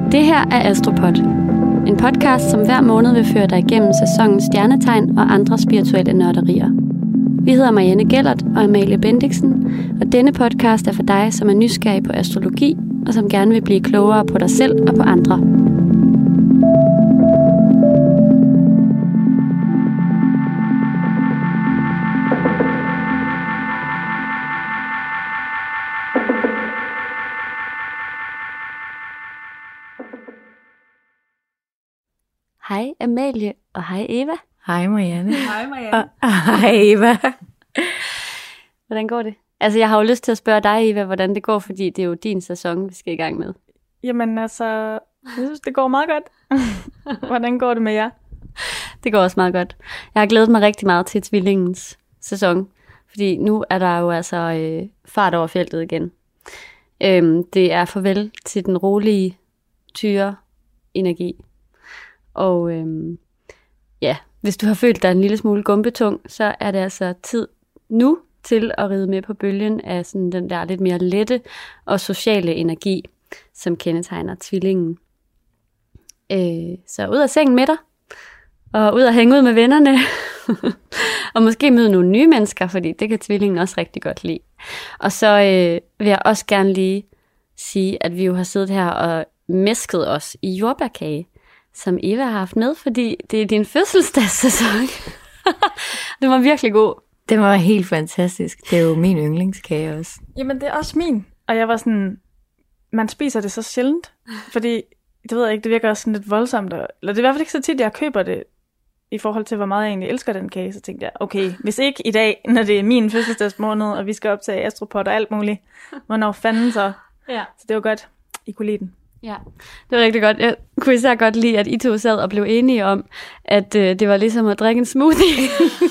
Det her er Astropod. En podcast, som hver måned vil føre dig igennem sæsonens stjernetegn og andre spirituelle nørderier. Vi hedder Marianne Gellert og Amalie Bendiksen, og denne podcast er for dig, som er nysgerrig på astrologi, og som gerne vil blive klogere på dig selv og på andre. Hej Amalie, og hej Eva. Hej Marianne. Hej Marianne. Og hej Eva. Hvordan går det? Altså, jeg har jo lyst til at spørge dig, Eva, hvordan det går, fordi det er jo din sæson, vi skal i gang med. Jamen altså, jeg synes, det går meget godt. Hvordan går det med jer? Det går også meget godt. Jeg har glædet mig rigtig meget til tvillingens sæson, fordi nu er der jo altså fart over feltet igen. Det er farvel til den rolige tyre-energi. Og hvis du har følt dig en lille smule gumpetung, så er det altså tid nu til at ride med på bølgen af sådan den der lidt mere lette og sociale energi, som kendetegner tvillingen. Så ud af sengen med dig, og ud og hænge ud med vennerne, og måske møde nogle nye mennesker, fordi det kan tvillingen også rigtig godt lide. Og så vil jeg også gerne lige sige, at vi jo har siddet her og mæsket os i jordbærkage, som Eva har haft med, fordi det er din fødselsdagssæson. Det var virkelig god. Det var helt fantastisk. Det er jo min yndlingskage også. Jamen, det er også min. Og jeg var sådan, man spiser det så sjældent, fordi, det ved jeg ikke, det virker også sådan lidt voldsomt. Eller det er i hvert fald ikke så tit, jeg køber det, i forhold til, hvor meget jeg egentlig elsker den kage. Så tænkte jeg, okay, hvis ikke i dag, når det er min fødselsdagsmåned, og vi skal optage Astropod og alt muligt, hvornår fanden så? Ja. Så det var godt, I kunne lide den. Ja, det var rigtig godt. Jeg kunne især godt lide, at I to sad og blev enige om, at det var ligesom at drikke en smoothie.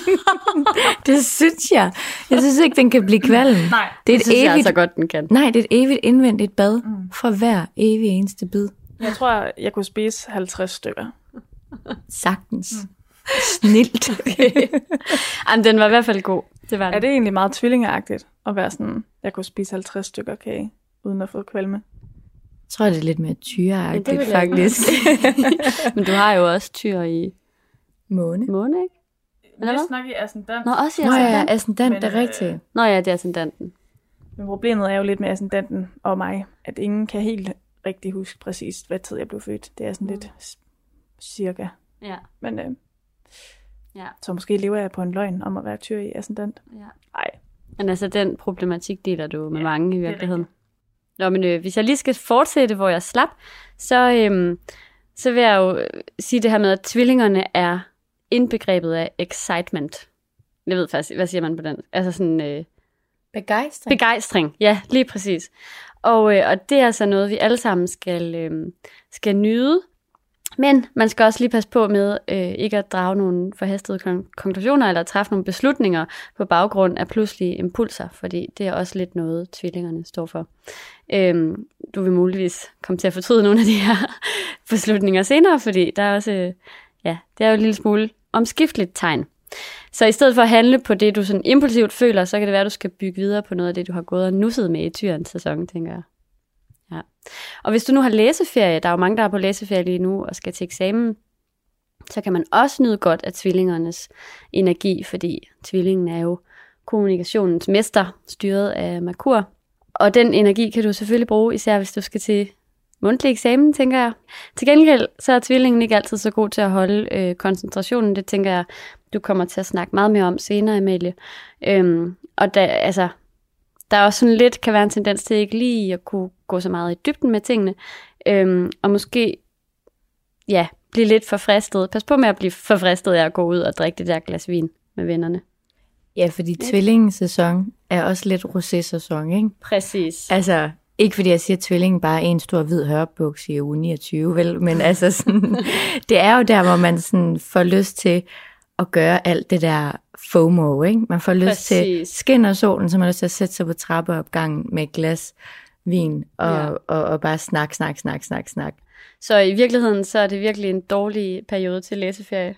Det synes jeg. Jeg synes ikke, den kan blive kvalm. Nej, det synes jeg så godt, den kan. Nej, det er et evigt indvendigt bad fra hver evig eneste bid. Jeg tror, jeg kunne spise 50 stykker. Sagtens. Snilt. Jamen, den var i hvert fald god. Det var den. Er det egentlig meget tvillingeagtigt at være sådan, jeg kunne spise 50 stykker kage, uden at få kvalme? Jeg tror, det er lidt mere tyreagtigt, faktisk. Men du har jo også tyr i måne, ikke? Det er nok i ascendant. Nå, også i ascendant. ascendant. Nå ja, ascendant, det er rigtigt. Nå ja, det er ascendanten. Men problemet er jo lidt med ascendanten og mig, at ingen kan helt rigtig huske præcis, hvad tid jeg blev født. Det er sådan lidt cirka. Ja. Men så måske lever jeg på en løgn om at være tyr i ascendant. Ja. Nej. Men altså, den problematik deler du med mange i virkeligheden. Nå, men hvis jeg lige skal fortsætte, hvor jeg slap, så vil jeg jo sige det her med, at tvillingerne er indbegrebet af excitement. Jeg ved faktisk, hvad siger man på den? Altså sådan... begejstring. Begejstring, ja, lige præcis. Og det er altså noget, vi alle sammen skal nyde. Men man skal også lige passe på med ikke at drage nogle forhastede konklusioner eller træffe nogle beslutninger på baggrund af pludselige impulser, fordi det er også lidt noget, tvillingerne står for. Du vil muligvis komme til at fortryde nogle af de her beslutninger senere, fordi der er også, det er jo en lille smule omskifteligt tegn. Så i stedet for at handle på det, du sådan impulsivt føler, så kan det være, at du skal bygge videre på noget af det, du har gået og nusset med i tyrens sæson, tænker jeg. Ja. Og hvis du nu har læseferie, der er jo mange, der er på læseferie lige nu og skal til eksamen, så kan man også nyde godt af tvillingernes energi, fordi tvillingen er jo kommunikationens mester, styret af Merkur. Og den energi kan du selvfølgelig bruge, især hvis du skal til mundtlig eksamen, tænker jeg. Til gengæld, så er tvillingen ikke altid så god til at holde koncentrationen. Det tænker jeg, du kommer til at snakke meget mere om senere, Amalie. Og der er også sådan lidt, kan være en tendens til ikke lige at kunne gå så meget i dybden med tingene. Og måske, blive lidt for fristet. Pas på med at blive for fristet af at gå ud og drikke det der glas vin med vennerne. Ja, fordi tvillingens sæson er også lidt rosé-sæson, ikke? Præcis. Altså, ikke fordi jeg siger, at tvillingen bare er en stor hvid hørbuks i uge 29, vel? Men altså sådan, det er jo der, hvor man sådan får lyst til at gøre alt det der FOMO, ikke? Man får lyst til skin og solen, så man har lyst til at sætte sig på trappeopgangen med et glas vin og bare snak. Så i virkeligheden, så er det virkelig en dårlig periode til læseferie.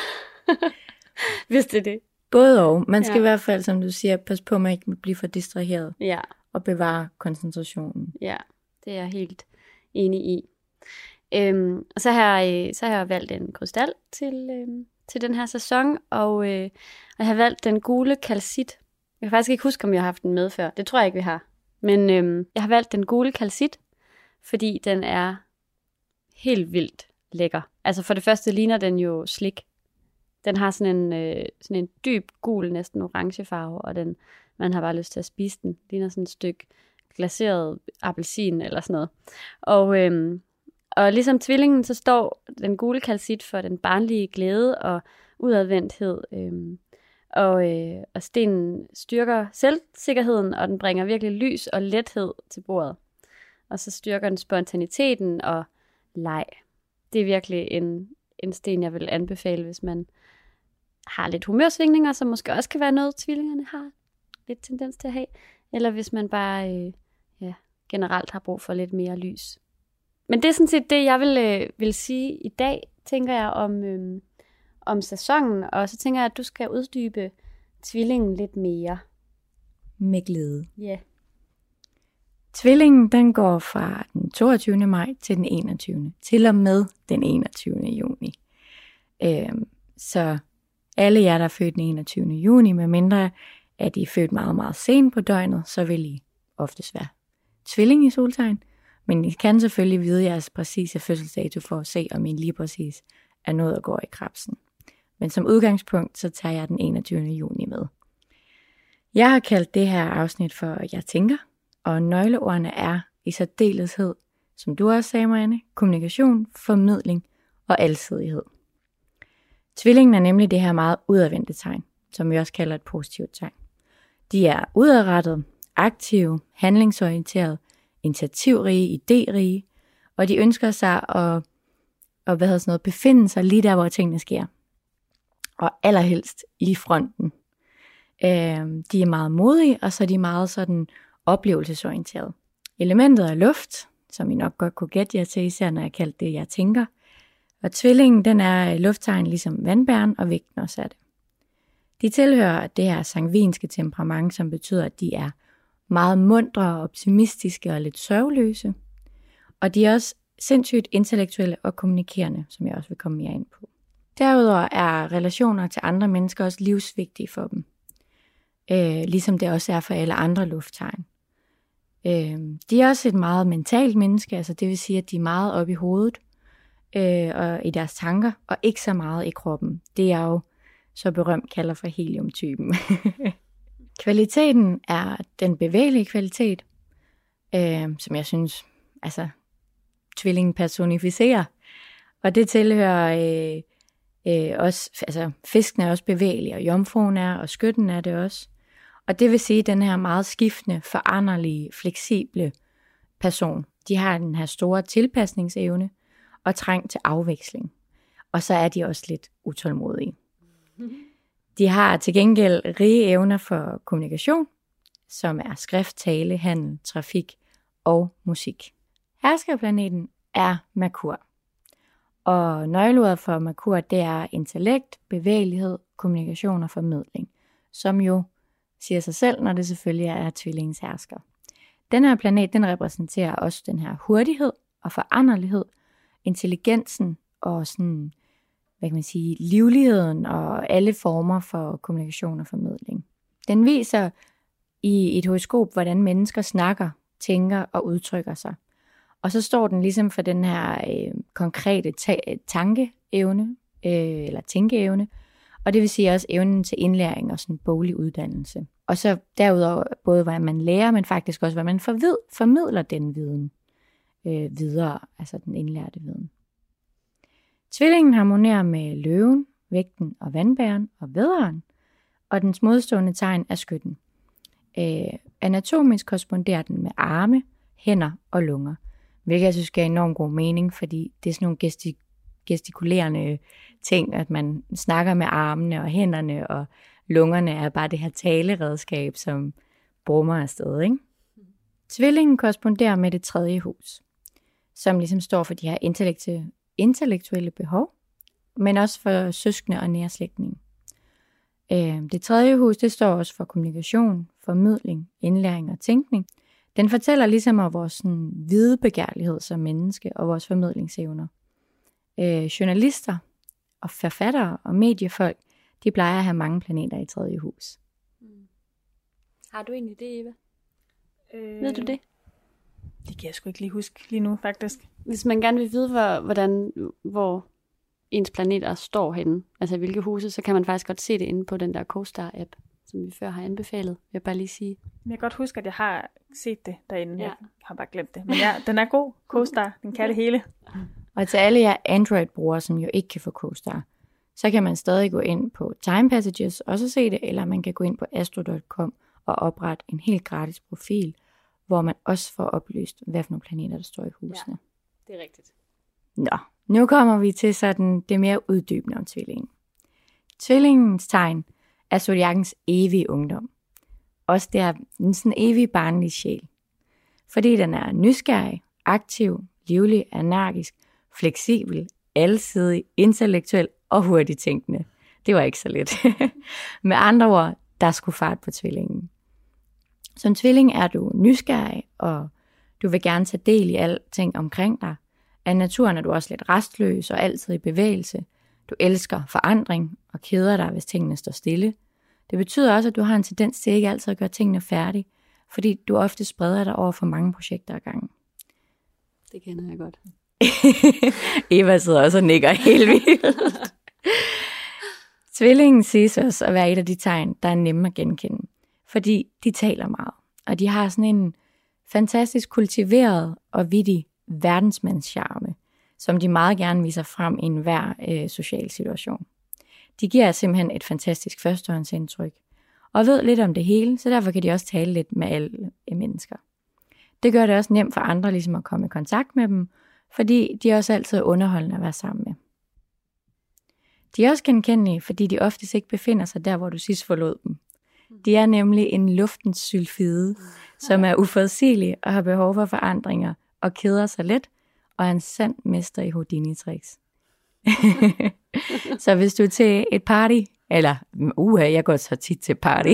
Hvis det er det. Både og. Man skal i hvert fald, som du siger, passe på, at man ikke bliver for distraheret. Ja. Og bevare koncentrationen. Ja, det er jeg helt enig i. Og så har jeg valgt en krystal til den her sæson, og jeg har valgt den gule kalcit. Jeg kan faktisk ikke huske, om jeg har haft den med før. Det tror jeg ikke, vi har. Men jeg har valgt den gule kalcit, fordi den er helt vildt lækker. Altså for det første ligner den jo slik. Den har sådan en dyb gul, næsten orange farve, og man har bare lyst til at spise den. Det ligner sådan et stykke glaseret appelsin eller sådan noget. Og ligesom tvillingen, så står den gule kalcit for den barnlige glæde og udadvendthed. Og stenen styrker selvsikkerheden, og den bringer virkelig lys og lethed til bordet. Og så styrker den spontaniteten og leg. Det er virkelig en sten, jeg vil anbefale, hvis man har lidt humørsvingninger, som måske også kan være noget, tvillingerne har lidt tendens til at have. Eller hvis man bare generelt har brug for lidt mere lys. Men det er sådan set det, jeg vil sige i dag, tænker jeg om sæsonen. Og så tænker jeg, at du skal uddybe tvillingen lidt mere. Med glæde. Ja. Yeah. Tvillingen, den går fra den 22. maj til den 21. Til og med den 21. juni. Så alle jer, der er født den 21. juni, med mindre at I er født meget, meget sent på døgnet, så vil I oftest være tvilling i soltegn. Men I kan selvfølgelig vide jeres præcise fødselsdato for at se, om I lige præcis er nået at gå i Krebsen. Men som udgangspunkt, så tager jeg den 21. juni med. Jeg har kaldt det her afsnit for Jeg tænker, og nøgleordene er i særdeleshed, som du også sagde, Marianne, kommunikation, formidling og alsidighed. Tvillingen er nemlig det her meget udadvendte tegn, som vi også kalder et positivt tegn. De er udadrettet, aktive, handlingsorienterede, initiativrige, idérige, og de ønsker sig at befinde sig lige der, hvor tingene sker. Og allerhelst i fronten. De er meget modige, og så er de meget sådan oplevelsesorienterede. Elementet er luft, som I nok godt kunne gætte jer til, især når jeg kaldte det, jeg tænker. Og tvillingen, den er lufttegn ligesom vandbæren, og vægten også er det. De tilhører det her sangvinske temperament, som betyder, at de er meget muntre, optimistiske og lidt sørgeløse. Og de er også sindssygt intellektuelle og kommunikerende, som jeg også vil komme mere ind på. Derudover er relationer til andre mennesker også livsvigtige for dem. Ligesom det også er for alle andre lufttegn. De er også et meget mentalt menneske, altså det vil sige, at de er meget oppe i hovedet og i deres tanker, og ikke så meget i kroppen. Det er jo så berømt kalder for heliumtypen. Kvaliteten er den bevægelige kvalitet, som jeg synes, tvillingen personificerer. Og det tilhører også, fisken er også bevægelig, og jomfruen er, og skytten er det også. Og det vil sige, at den her meget skiftende, foranderlige, fleksible person, de har den her store tilpasningsevne og trang til afveksling. Og så er de også lidt utålmodige. De har til gengæld rige evner for kommunikation, som er skrift, tale, handel, trafik og musik. Herskerplaneten er Merkur. Og nøgleordet for Merkur, det er intellekt, bevægelighed, kommunikation og formidling, som jo siger sig selv, når det selvfølgelig er tvillingens hersker. Den her planet, den repræsenterer også den her hurtighed og foranderlighed, intelligensen og sådan, livligheden og alle former for kommunikation og formidling. Den viser i et horoskop, hvordan mennesker snakker, tænker og udtrykker sig. Og så står den ligesom for den her konkrete tankeevne, eller tænkeevne, og det vil sige også evnen til indlæring og sådan boglig uddannelse. Og så derudover både, hvad man lærer, men faktisk også, hvad man formidler den viden videre, altså den indlærte viden. Tvillingen harmonerer med løven, vægten og vandbæren og vædderen, og dens modstående tegn er skytten. Anatomisk korresponderer den med arme, hænder og lunger, hvilket jeg synes giver enormt god mening, fordi det er sådan nogle gestikulerende ting, at man snakker med armene og hænderne, og lungerne er bare det her taleredskab, som brummer afsted, ikke? Tvillingen korresponderer med det 3. hus, som ligesom står for de her intellektuelle behov, men også for søskende og nærslægtninge. Det 3. hus, det står også for kommunikation, formidling, indlæring og tænkning. Den fortæller ligesom om vores sådan, videbegærlighed som menneske og vores formidlingsevner. Journalister og forfattere og mediefolk, de plejer at have mange planeter i tredje hus. Har du egentlig det, Eva? Ved du det? Det kan jeg sgu ikke lige huske lige nu, faktisk. Hvis man gerne vil vide, hvor ens planeter står henne, altså i hvilke huse, så kan man faktisk godt se det inde på den der CoStar-app, som vi før har anbefalet, vil jeg bare lige sige. Jeg kan godt huske, at jeg har set det derinde. Ja. Jeg har bare glemt det. Men ja, den er god. CoStar, den kan det hele. Og til alle jer Android-brugere, som jo ikke kan få CoStar, så kan man stadig gå ind på Time Passages og så se det, eller man kan gå ind på astro.com og oprette en helt gratis profil, hvor man også får oplyst, hvad for nogle planeter, der står i husene. Ja, det er rigtigt. Nå, nu kommer vi til sådan det mere uddybende om tvillingen. Tvillingens tegn er zodiakkens evige ungdom. Også det er en sådan evig barnlig sjæl. Fordi den er nysgerrig, aktiv, livlig, energisk, fleksibel, alsidig, intellektuel og hurtigt tænkende. Det var ikke så let. Med andre ord, der skulle fart på tvillingen. Som tvilling er du nysgerrig, og du vil gerne tage del i alting omkring dig. Af naturen er du også lidt restløs og altid i bevægelse. Du elsker forandring og keder dig, hvis tingene står stille. Det betyder også, at du har en tendens til ikke altid at gøre tingene færdige, fordi du ofte spreder dig over for mange projekter ad gangen. Det kender jeg godt. Eva sidder også og nikker helt vildt. Tvillingen ses også at være et af de tegn, der er nemme at genkende, fordi de taler meget, og de har sådan en fantastisk kultiveret og vittig verdensmandscharme, som de meget gerne viser frem i enhver social situation. De giver simpelthen et fantastisk førstehåndsindtryk, og ved lidt om det hele, så derfor kan de også tale lidt med alle mennesker. Det gør det også nemt for andre ligesom at komme i kontakt med dem, fordi de også altid er underholdende at være sammen med. De er også genkendelige, fordi de oftest ikke befinder sig der, hvor du sidst forlod dem. De er nemlig en luftens sylfide, som er uforudsigelig og har behov for forandringer og keder sig let, og er en sand mester i Houdini-tricks. Så hvis du er til et party, eller jeg går så tit til party.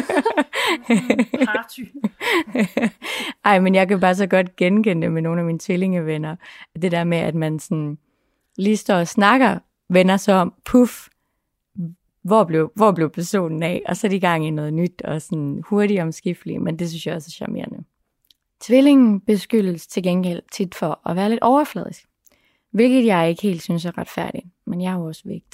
Party. Ej, men jeg kan bare så godt genkende det med nogle af mine tvillingevenner. Det der med, at man sådan lige står og snakker, vender sig om, puff, hvor blev personen af? Og så er de i gang i noget nyt og sådan hurtigt omskifteligt, men det synes jeg også er charmerende. Tvillingen beskyldes til gengæld tit for at være lidt overfladisk, hvilket jeg ikke helt synes er retfærdigt, men jeg er jo også vægt.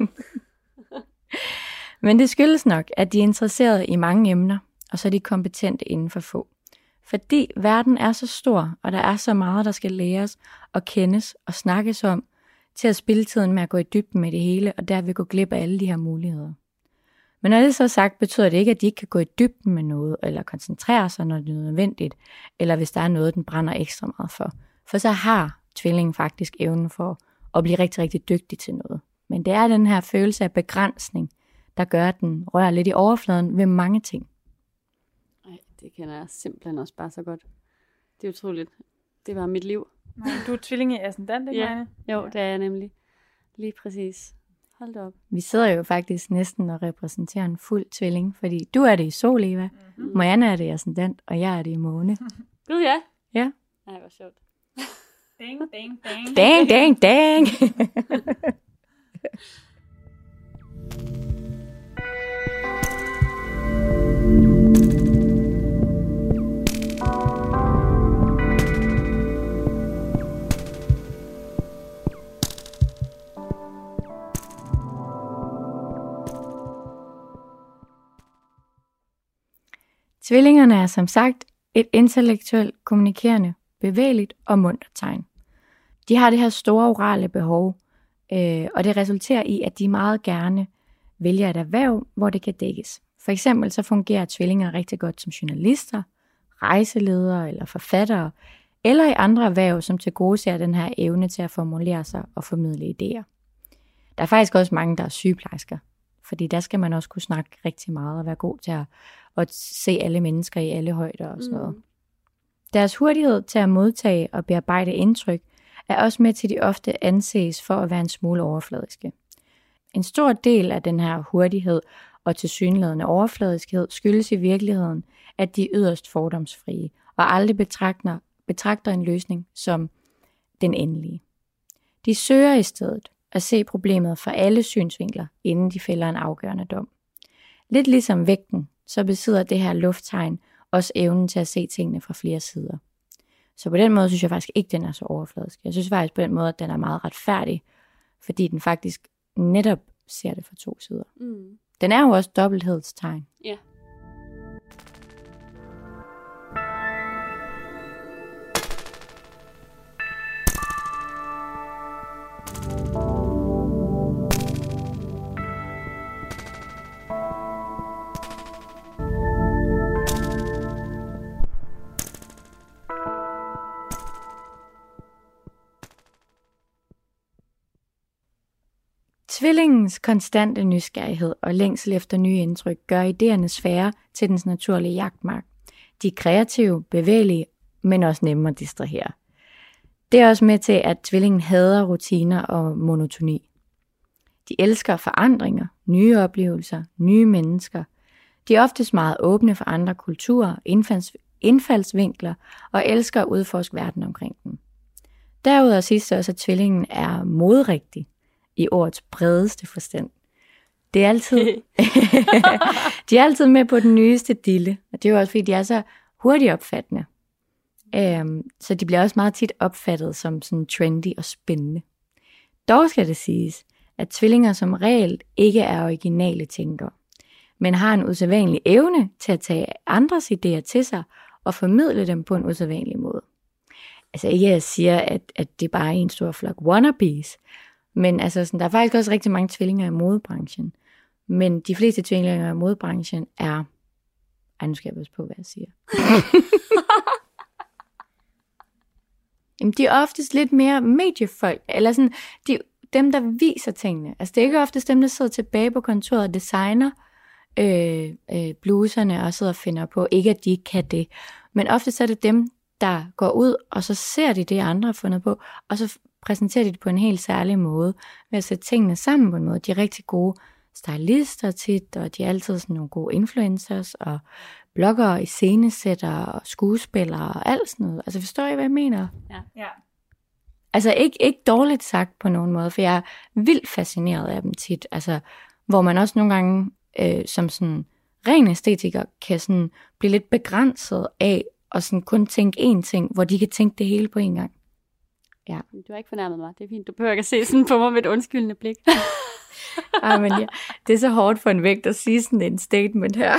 Men det skyldes nok, at de er interesserede i mange emner, og så er de kompetente inden for få. Fordi verden er så stor, og der er så meget, der skal læres og kendes og snakkes om, til at spilde tiden med at gå i dybden med det hele, og derved gå glip af alle de her muligheder. Men når det er så sagt, betyder det ikke, at de ikke kan gå i dybden med noget, eller koncentrere sig, når det er nødvendigt, eller hvis der er noget, den brænder ekstra meget for. For så har tvillingen faktisk evnen for at blive rigtig, rigtig dygtig til noget. Men det er den her følelse af begrænsning, der gør, at den rører lidt i overfladen ved mange ting. Nej, det kender jeg simpelthen også bare så godt. Det er utroligt. Det var mit liv. Nej, du er tvilling i ascendant, ikke, Marianne? Jo, det er jeg nemlig. Lige præcis. Hold da op. Vi sidder jo faktisk næsten og repræsenterer en fuld tvilling, fordi du er det i sol, Eva. Mm-hmm. Marianne er det i ascendant, og jeg er det i måne. Gud, ja. Ja. Nej, hvor sjovt. Dang, dang, dang. Dang, dang, dang. Tvillingerne er som sagt et intellektuelt, kommunikerende, bevægeligt og muntert tegn. De har det her store orale behov, og det resulterer i, at de meget gerne vælger et erhverv, hvor det kan dækkes. For eksempel så fungerer tvillinger rigtig godt som journalister, rejseledere eller forfattere, eller i andre erhverv, som tilgodeser den her evne til at formulere sig og formidle idéer. Der er faktisk også mange, der er sygeplejersker, fordi der skal man også kunne snakke rigtig meget og være god til at se alle mennesker i alle højder og sådan noget. Deres hurtighed til at modtage og bearbejde indtryk er også med til, de ofte anses for at være en smule overfladiske. En stor del af den her hurtighed og tilsyneladende overfladiskhed skyldes i virkeligheden, at de er yderst fordomsfrie og aldrig betragter en løsning som den endelige. De søger i stedet at se problemet fra alle synsvinkler, inden de fælder en afgørende dom. Lidt ligesom vægten, så besidder det her lufttegn også evnen til at se tingene fra flere sider. Så på den måde synes jeg faktisk ikke, den er så overfladisk. Jeg synes faktisk på den måde, at den er meget retfærdig, fordi den faktisk netop ser det fra to sider. Mm. Den er jo også dobbelthedstegn. Ja. Tvillingens konstante nysgerrighed og længsel efter nye indtryk gør idéernes sfære til dens naturlige jagtmark. De er kreative, bevægelige, men også nemme at distrahere. Det er også med til, at tvillingen hader rutiner og monotoni. De elsker forandringer, nye oplevelser, nye mennesker. De er oftest meget åbne for andre kulturer, indfaldsvinkler og elsker at udforske verden omkring dem. Derudover sidst også, at tvillingen er modrigtig i ordets bredeste forstand. Det er altid, de er altid med på den nyeste dille, og det er jo også fordi, de er så hurtigt opfattende. Så de bliver også meget tit opfattet som sådan trendy og spændende. Dog skal det siges, at tvillinger som regel ikke er originale tænkere, men har en usædvanlig evne til at tage andres idéer til sig og formidle dem på en usædvanlig måde. Altså ikke at jeg siger, at det bare er en stor flok wannabes, men altså sådan, der er faktisk også rigtig mange tvillinger i modebranchen. Men de fleste tvillinger i modebranchen er... nu skal jeg passe på, hvad jeg siger. Jamen, de er oftest lidt mere mediefolk, eller sådan, dem, der viser tingene. Altså, det er ikke oftest dem, der sidder tilbage på kontoret og designer bluserne og sidder og finder på. Ikke, at de ikke kan det. Men oftest er det dem, der går ud, og så ser de det, andre har fundet på, og så præsenterer de det på en helt særlig måde, ved at sætte tingene sammen på en måde. De er rigtig gode stylister tit, og de er altid sådan nogle gode influencers, og bloggere, iscenesættere, og skuespillere, og alt sådan noget. Altså forstår I, hvad jeg mener? Ja. Altså ikke dårligt sagt på nogen måde, for jeg er vildt fascineret af dem tit. Altså, hvor man også nogle gange, som sådan ren æstetiker, kan sådan blive lidt begrænset af, og sådan kun tænke én ting, hvor de kan tænke det hele på en gang. Ja. Du har ikke fornærmet mig. Det er fint. Du behøver ikke at se sådan på mig med et undskyldende blik. Men ja, det er så hårdt for en vægt at sige sådan en statement her.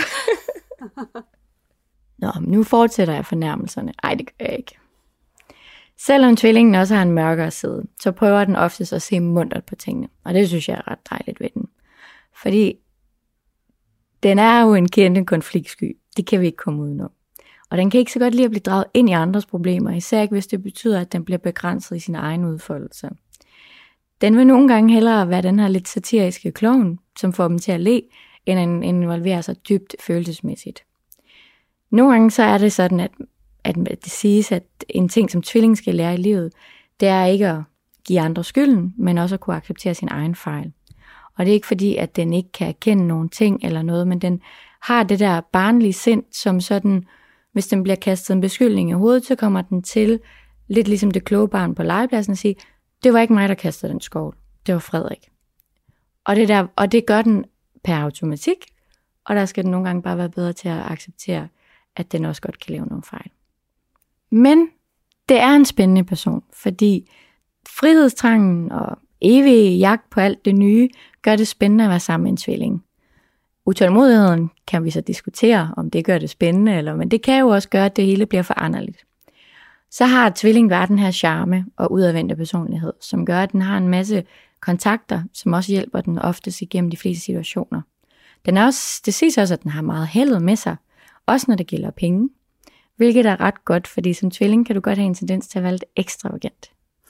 Nå, nu fortsætter jeg fornærmelserne. Ej, det gør jeg ikke. Selvom tvillingen også har en mørkere side, så prøver den oftest at se muntert på tingene. Og det synes jeg er ret dejligt ved den. Fordi den er jo en kendt konfliktsky. Det kan vi ikke komme udenom. Og den kan ikke så godt lide at blive draget ind i andres problemer, især ikke hvis det betyder, at den bliver begrænset i sin egen udfoldelse. Den vil nogle gange hellere være den her lidt satiriske klovn, som får dem til at le, end at involvere sig dybt følelsesmæssigt. Nogle gange så er det sådan, at det siges, at en ting, som tvilling skal lære i livet, det er ikke at give andre skylden, men også at kunne acceptere sin egen fejl. Og det er ikke fordi, at den ikke kan erkende nogle ting eller noget, men den har det der barnlige sind, som sådan, hvis den bliver kastet en beskyldning i hovedet, så kommer den til, lidt ligesom det kloge barn på legepladsen, at sige, det var ikke mig, der kastede den skovl. Det var Frederik. Og det gør den per automatik, og der skal den nogle gange bare være bedre til at acceptere, at den også godt kan lave nogle fejl. Men det er en spændende person, fordi frihedstrangen og evig jagt på alt det nye, gør det spændende at være sammen med en tvilling. Utålmodigheden kan vi så diskutere, om det gør det spændende, men det kan jo også gøre, at det hele bliver foranderligt. Så har tvilling bare den her charme og udadvendte personlighed, som gør, at den har en masse kontakter, som også hjælper den oftest igennem de fleste situationer. Det siges også, at den har meget heldet med sig, også når det gælder penge, hvilket er ret godt, fordi som tvilling kan du godt have en tendens til at være lidt ekstravagant.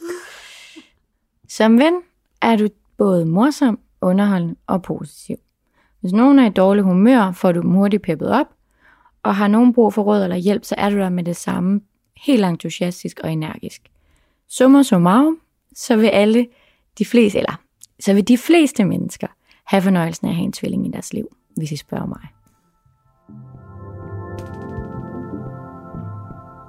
Som ven er du både morsom, underholdende og positiv. Hvis nogen er i dårlig humør, får du dem hurtigt peppet op, og har nogen brug for råd eller hjælp, så er du der med det samme, helt entusiastisk og energisk. Summa summarum, så vil de fleste mennesker have fornøjelsen af at have en tvilling i deres liv, hvis I spørger mig.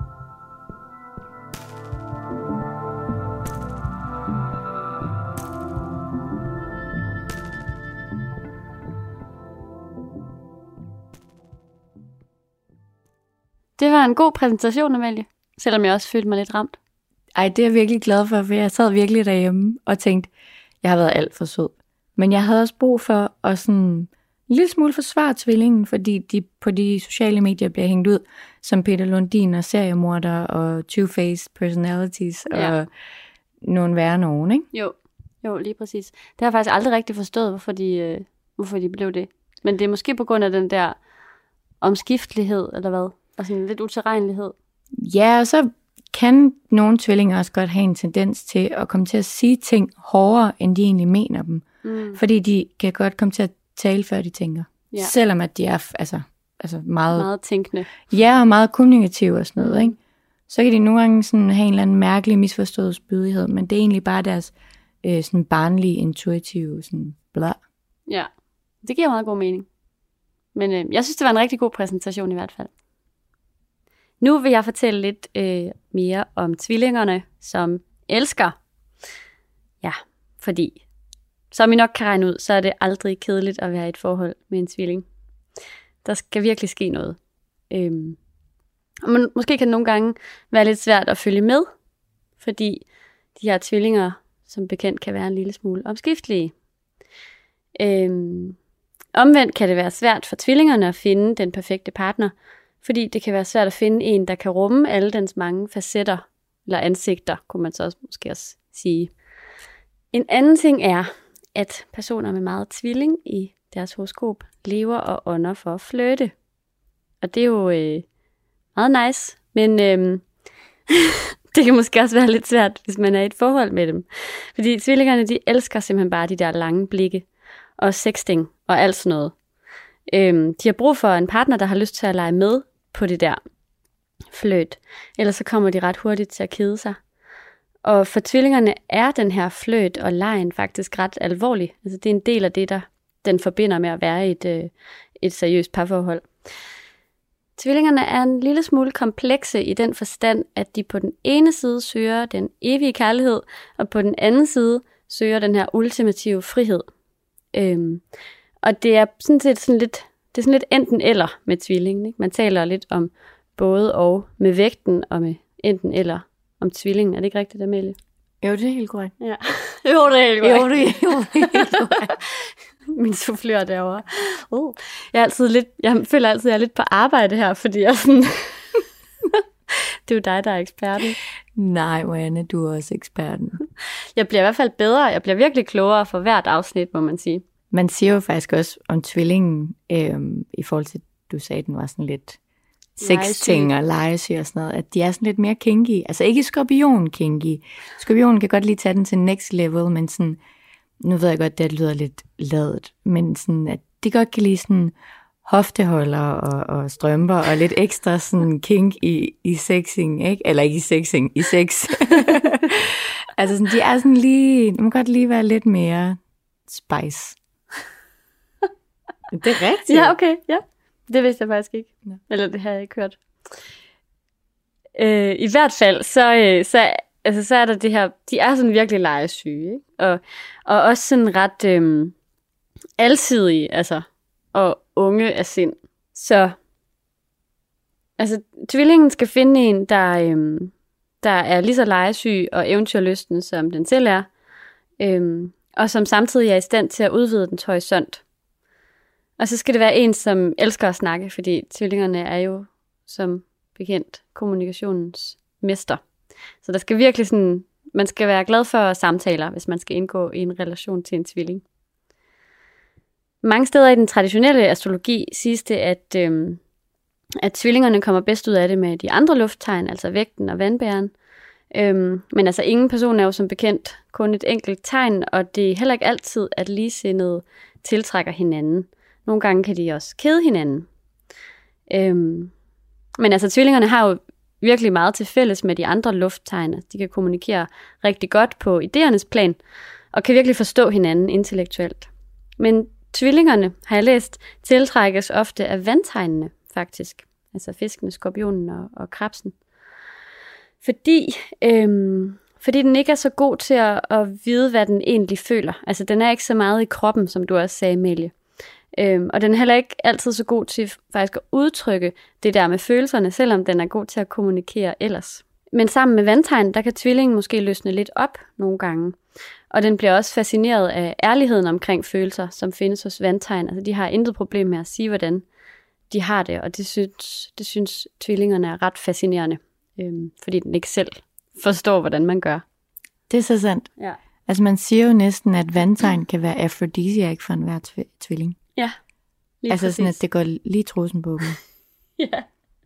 Det var en god præsentation, Amalie. Selvom jeg også følte mig lidt ramt. Ej, det er jeg virkelig glad for jeg sad virkelig derhjemme og tænkte, jeg har været alt for sød. Men jeg havde også brug for at sådan en lille smule forsvare tvillingen, fordi de på de sociale medier bliver hængt ud som Peter Lundin og seriemorder og two-faced personalities og nogle værre nogen, ikke? Jo, lige præcis. Det har jeg faktisk aldrig rigtig forstået, hvorfor de blev det. Men det er måske på grund af den der omskiftelighed, eller hvad? Og sådan lidt utilregnelighed. Ja, og så kan nogle tvillinger også godt have en tendens til at komme til at sige ting hårdere, end de egentlig mener dem. Fordi de kan godt komme til at tale, før de tænker. Ja. Selvom at de er altså meget tænkende. Ja, og meget kommunikative og sådan noget, ikke? Så kan de nogle gange sådan have en eller anden mærkelig misforstået spydighed, men det er egentlig bare deres sådan barnlige, intuitive sådan bla. Ja, det giver meget god mening. Men jeg synes, det var en rigtig god præsentation i hvert fald. Nu vil jeg fortælle lidt mere om tvillingerne, som elsker. Ja, fordi, som I nok kan regne ud, så er det aldrig kedeligt at være i et forhold med en tvilling. Der skal virkelig ske noget. Og måske kan det nogle gange være lidt svært at følge med, fordi de her tvillinger, som bekendt, kan være en lille smule omskiftelige. Omvendt kan det være svært for tvillingerne at finde den perfekte partner, fordi det kan være svært at finde en, der kan rumme alle dens mange facetter, eller ansigter, kunne man så måske også sige. En anden ting er, at personer med meget tvilling i deres horoskop lever og ånder for at flirte. Og det er jo meget nice, men det kan måske også være lidt svært, hvis man er i et forhold med dem. Fordi tvillingerne, de elsker simpelthen bare de der lange blikke, og sexting og alt sådan noget. De har brug for en partner, der har lyst til at lege med på det der flirt. Ellers så kommer de ret hurtigt til at kede sig. Og for tvillingerne er den her flirt og legen faktisk ret alvorlig. Altså det er en del af det, der den forbinder med at være i et seriøst parforhold. Tvillingerne er en lille smule komplekse i den forstand, at de på den ene side søger den evige kærlighed, og på den anden side søger den her ultimative frihed. Og det er sådan lidt enten eller med tvillingen. Ikke? Man taler lidt om både og med vægten og med enten eller om tvillingen. Er det ikke rigtigt, Amalie? Jo, det er helt korrekt. Ja. Jo, det er helt korrekt. Jo, det er helt korrekt. Min soufflør derovre. Jeg føler altid, at jeg er lidt på arbejde her, fordi jeg sådan... Det er jo dig, der er eksperten. Nej, Marianne, du er også eksperten. Jeg bliver i hvert fald bedre. Jeg bliver virkelig klogere for hvert afsnit, må man sige. Man siger jo faktisk også om tvillingen, i forhold til, du sagde, at den var sådan lidt sexting og legesyg og sådan noget, at de er sådan lidt mere kinky. Altså ikke skorpion-kinky. Skorpionen kan godt lige tage den til next level, men sådan, nu ved jeg godt, det lyder lidt ladet, men sådan, at de godt kan lide sådan hofteholder og strømper og lidt ekstra sådan kink i sexing, ikke? Eller ikke i sexing, i sex. Altså sådan, de er sådan lige, de må godt lige være lidt mere spice. Det er rigtigt. Ja, okay, ja. Det vidste jeg faktisk ikke. Ja. Eller det har jeg ikke hørt. I hvert fald, så er der det her, de er sådan virkelig legesyge, ikke? Og også sådan ret alsidige, altså, og unge af sind. Så, altså, tvillingen skal finde en, der er lige så legesyg og eventyrlysten, som den selv er, og som samtidig er i stand til at udvide dens horisont. Og så skal det være en, som elsker at snakke, fordi tvillingerne er jo, som bekendt, kommunikationens mester. Så der skal virkelig sådan, man skal være glad for samtaler, hvis man skal indgå i en relation til en tvilling. Mange steder i den traditionelle astrologi siges det, at tvillingerne kommer bedst ud af det med de andre lufttegn, altså vægten og vandbæren. Men altså ingen person er jo som bekendt kun et enkelt tegn, og det er heller ikke altid, at ligesindede tiltrækker hinanden. Nogle gange kan de også kede hinanden. Men altså tvillingerne har jo virkelig meget til fælles med de andre lufttegn. De kan kommunikere rigtig godt på idéernes plan, og kan virkelig forstå hinanden intellektuelt. Men tvillingerne, har jeg læst, tiltrækkes ofte af vandtegnene, faktisk. Altså fiskene, skorpionen og krebsen. Fordi den ikke er så god til at vide, hvad den egentlig føler. Altså den er ikke så meget i kroppen, som du også sagde, Amalie. Og den er heller ikke altid så god til faktisk at udtrykke det der med følelserne, selvom den er god til at kommunikere ellers. Men sammen med vandtegn, der kan tvillingen måske løsne lidt op nogle gange. Og den bliver også fascineret af ærligheden omkring følelser, som findes hos vandtegn. Altså de har intet problem med at sige, hvordan de har det, og det synes tvillingerne er ret fascinerende, fordi den ikke selv forstår, hvordan man gør. Det er så sandt. Ja. Altså man siger jo næsten, at vandtegn kan være aphrodisiac for enhver tvilling. Ja, lige altså præcis. sådan, at det går lige trusen på dem. Ja.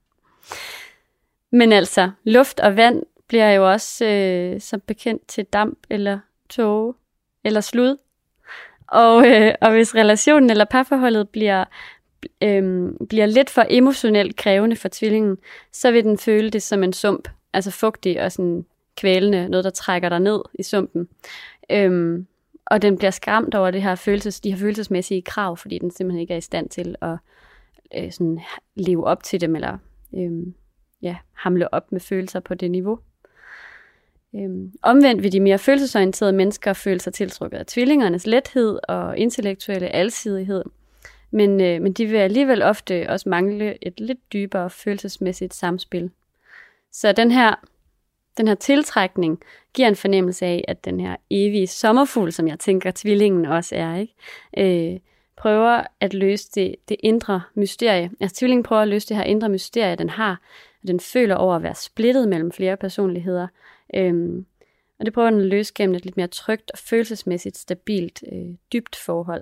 Men altså, luft og vand bliver jo også som bekendt til damp eller tåge eller slud. Og hvis relationen eller parforholdet bliver lidt for emotionelt krævende for tvillingen, så vil den føle det som en sump, altså fugtig og sådan kvælende, noget der trækker dig ned i sumpen. Og den bliver skræmt over de her følelsesmæssige krav, fordi den simpelthen ikke er i stand til at sådan leve op til dem, eller hamle op med følelser på det niveau. Omvendt vil de mere følelsesorienterede mennesker føle sig tiltrukket af tvillingernes lethed og intellektuelle alsidighed, men de vil alligevel ofte også mangle et lidt dybere følelsesmæssigt samspil. Så den her tiltrækning giver en fornemmelse af, at den her evige sommerfugl, som jeg tænker tvillingen også er, ikke, prøver at løse det indre mysterie. Altså tvillingen prøver at løse det her indre mysterie, den har, og den føler over at være splittet mellem flere personligheder. Og det prøver den at løse gennem et lidt mere trygt og følelsesmæssigt stabilt, dybt forhold.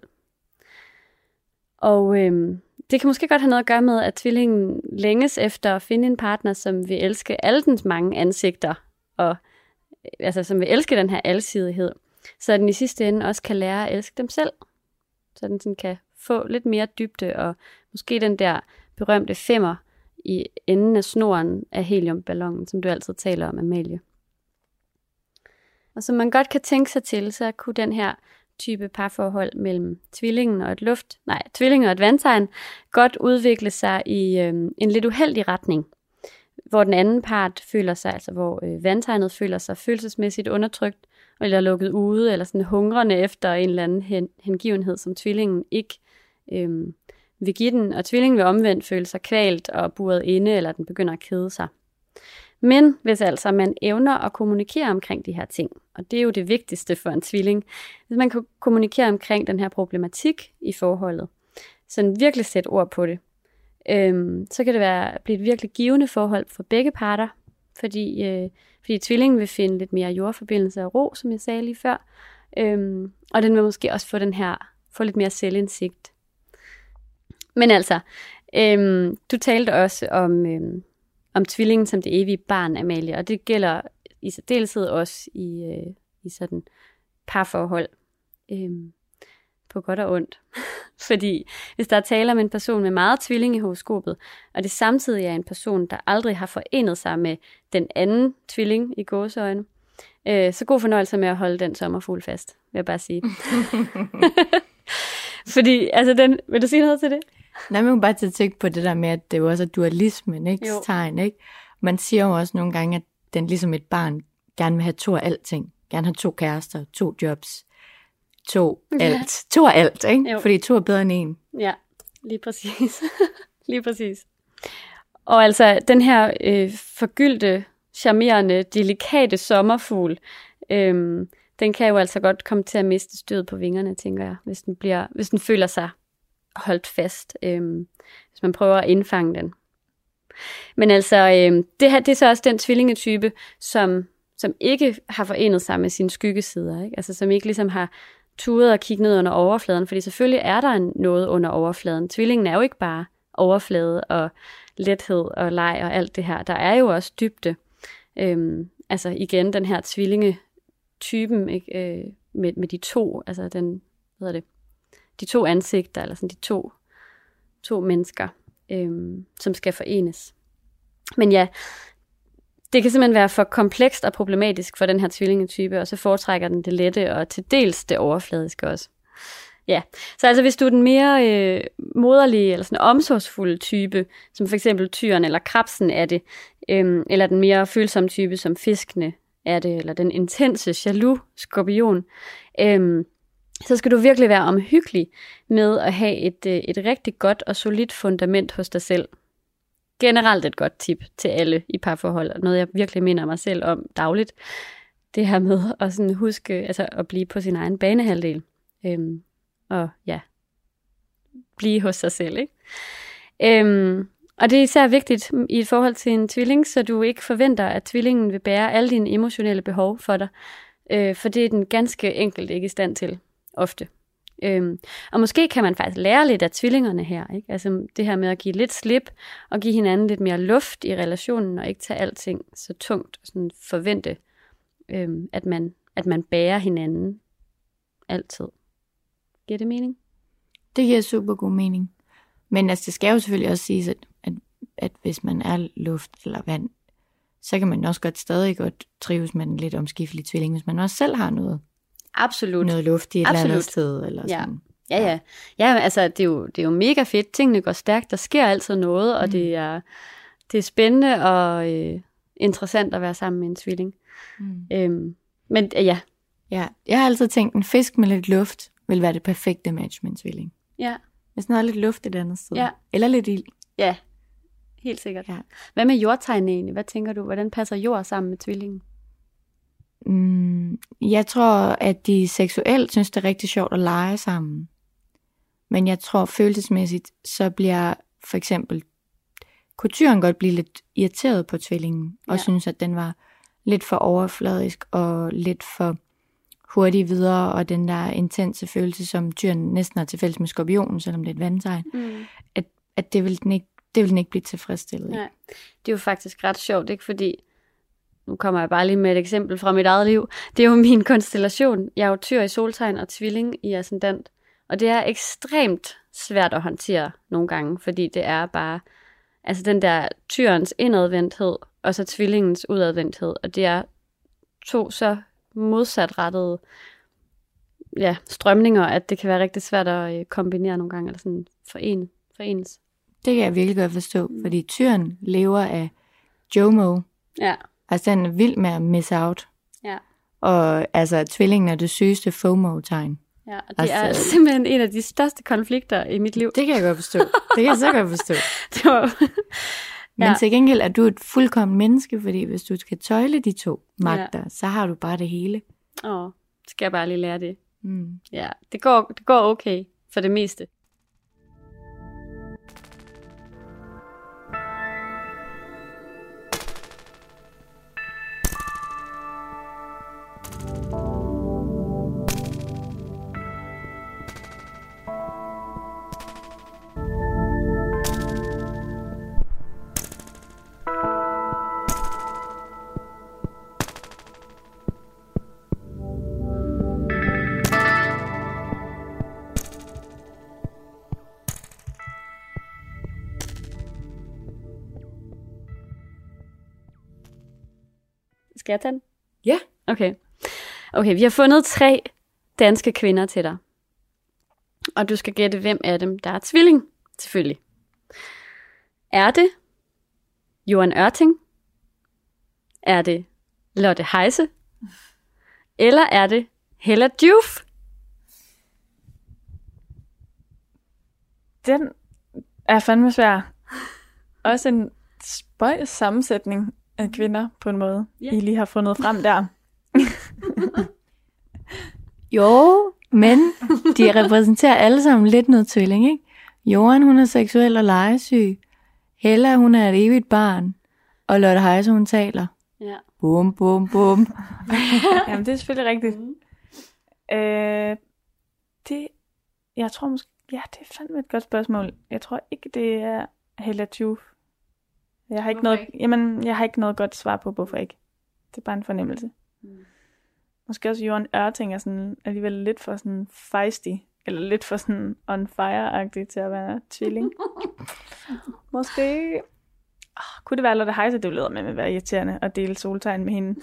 Og det kan måske godt have noget at gøre med, at tvillingen længes efter at finde en partner, som vil elske alle dens mange ansigter, og altså som vil elske den her alsidighed, så den i sidste ende også kan lære at elske dem selv. Så den sådan kan få lidt mere dybde, og måske den der berømte 5'er i enden af snoren af heliumballonen, som du altid taler om, Amalie. Og som man godt kan tænke sig til, så kunne den her type parforhold mellem tvillingen og et vandtegn godt udvikle sig i en lidt uheldig retning, hvor den anden part føler sig, altså hvor vandtegnet føler sig følelsesmæssigt undertrykt, eller lukket ude, eller sådan hungrende efter en eller anden hengivenhed, som tvillingen ikke vil give den, og tvillingen vil omvendt føle sig kvalt og buret inde, eller den begynder at kede sig. Men hvis altså man evner at kommunikere omkring de her ting, og det er jo det vigtigste for en tvilling, hvis man kan kommunikere omkring den her problematik i forholdet, så virkelig sætte ord på det, så kan det blive et virkelig givende forhold for begge parter, fordi tvillingen vil finde lidt mere jordforbindelse og ro, som jeg sagde lige før, og den vil måske også få lidt mere selvindsigt. Men altså, du talte også om tvillingen som det evige barn, Amalie, og det gælder i særdeleshed også i sådan parforhold, på godt og ondt. Fordi hvis der er tale om en person med meget tvilling i horoskopet, og det samtidig er en person, der aldrig har forenet sig med den anden tvilling i gåseøjne, så god fornøjelse med at holde den sommerfugl fast, vil jeg bare sige. Fordi, altså vil du sige noget til det? Nej, man kan bare til at tænke på det der med, at det jo også er dualismen, ikke? Tegn, ikke? Man siger jo også nogle gange, at den ligesom et barn gerne vil have 2 af alting. Gerne have 2 kærester, 2 jobs, 2 alt. 2 af alt, ikke? Jo. Fordi 2 er bedre end 1. Ja, lige præcis. Lige præcis. Og altså, den her forgyldte, charmerende, delikate sommerfugl, den kan jo altså godt komme til at miste stødet på vingerne, tænker jeg, hvis den føler sig holdt fast, hvis man prøver at indfange den. Men altså, det er så også den tvillingetype, som ikke har forenet sig med sine skyggesider, ikke? Altså som ikke ligesom har turet at kigge ned under overfladen, fordi selvfølgelig er der noget under overfladen. Tvillingen er jo ikke bare overflade og lethed og leg og alt det her. Der er jo også dybde. Altså igen, den her tvillingetypen, ikke? Med de 2, altså de 2 ansigter, eller sådan de to mennesker, som skal forenes. Men ja, det kan simpelthen være for komplekst og problematisk for den her tvillingetype, og så foretrækker den det lette og til dels det overfladiske også. Ja, så altså hvis du er den mere moderlige eller sådan omsorgsfulde type, som for eksempel tyren eller krabsen er det, eller den mere følsomme type som fiskene er det, eller den intense jaloux skorpion, så skal du virkelig være omhyggelig med at have et rigtig godt og solidt fundament hos dig selv. Generelt et godt tip til alle i parforhold, og noget jeg virkelig minder mig selv om dagligt. Det her med at sådan huske at blive på sin egen banehalvdel. Og ja, blive hos sig selv, ikke? Og det er især vigtigt i et forhold til en tvilling, så du ikke forventer, at tvillingen vil bære alle dine emotionelle behov for dig. For det er den ganske enkelt ikke i stand til, ofte. Og måske kan man faktisk lære lidt af tvillingerne her, ikke? Altså det her med at give lidt slip, og give hinanden lidt mere luft i relationen, og ikke tage alting så tungt, og sådan forvente, at man bærer hinanden altid. Giver det mening? Det giver super god mening. Men altså, det skal jo selvfølgelig også siges, at hvis man er luft eller vand, så kan man også stadig godt trives med en lidt omskiftelig tvilling, hvis man også selv har noget. Absolut. Noget luft i et eller andet sted. Eller sådan. Ja. Ja, altså det er jo mega fedt. Tingene går stærkt. Der sker altid noget, og det er spændende og interessant at være sammen med en tvilling. Men ja. Ja, jeg har altid tænkt, en fisk med lidt luft vil være det perfekte match med en tvilling. Ja. Hvis den har lidt luft et andet sted. Ja. Eller lidt ild. Ja, helt sikkert. Ja. Hvad med jordtegn egentlig? Hvad tænker du? Hvordan passer jord sammen med tvillingen? Jeg tror, at de seksuelt synes, det er rigtig sjovt at lege sammen. Men jeg tror følelsesmæssigt, så bliver for eksempel kulturen godt blive lidt irriteret på tvillingen, og synes, at den var lidt for overfladisk og lidt for hurtigt videre, og den der intense følelse, som tyren næsten har til fælles med skorpionen, selvom det er et vandtegn, at det vil den ikke blive tilfredsstillet. Nej, det er jo faktisk ret sjovt, ikke? Fordi, nu kommer jeg bare lige med et eksempel fra mit eget liv. Det er jo min konstellation. Jeg er jo tyr i soltegn og tvilling i ascendant. Og det er ekstremt svært at håndtere nogle gange, fordi det er bare, altså den der tyrens indadvendthed, og så tvillingens udadvendthed. Og det er to så modsatrettede strømninger, at det kan være rigtig svært at kombinere nogle gange, eller sådan forenes. Det kan jeg virkelig godt forstå, fordi tyren lever af JOMO. Ja. Altså den er vild med at miss out. Ja. Og altså tvillingen er det sygeste FOMO-tegn. Ja, og det er simpelthen en af de største konflikter i mit liv. Det kan jeg godt forstå. Det kan jeg så godt forstå. Men til gengæld er du et fuldkommen menneske, fordi hvis du skal tøjle de to magter, så har du bare det hele. Skal jeg bare lige lære det. Ja, det går okay for det meste. Skal jeg tage den? Ja. Okay, vi har fundet 3 danske kvinder til dig. Og du skal gætte, hvem af dem, der er tvilling, selvfølgelig. Er det Joan Ørting? Er det Lotte Heise? Eller er det Hella Joof? Den er fandme svær. Også en spøjs sammensætning af kvinder, på en måde, I lige har fundet frem der. Jo, men de repræsenterer alle sammen lidt noget tvilling, ikke? Joan, hun er seksuel og legesyg. Hella, hun er et evigt barn. Og Lotte Heise, hun taler. Ja. Bum, bum, bum. Jamen, det er selvfølgelig rigtigt. Jeg tror måske, det er fandme et godt spørgsmål. Jeg tror ikke, det er Hella Joof. Jeg har ikke noget godt svar på, hvorfor ikke. Det er bare en fornemmelse. Måske også Joan Ørting er sådan alligevel lidt for sådan feisty, eller lidt for sådan on fire-agtig til at være tvilling. Måske kunne det være Lotte Heise, det lyder med at være irriterende at dele soltegn med hende,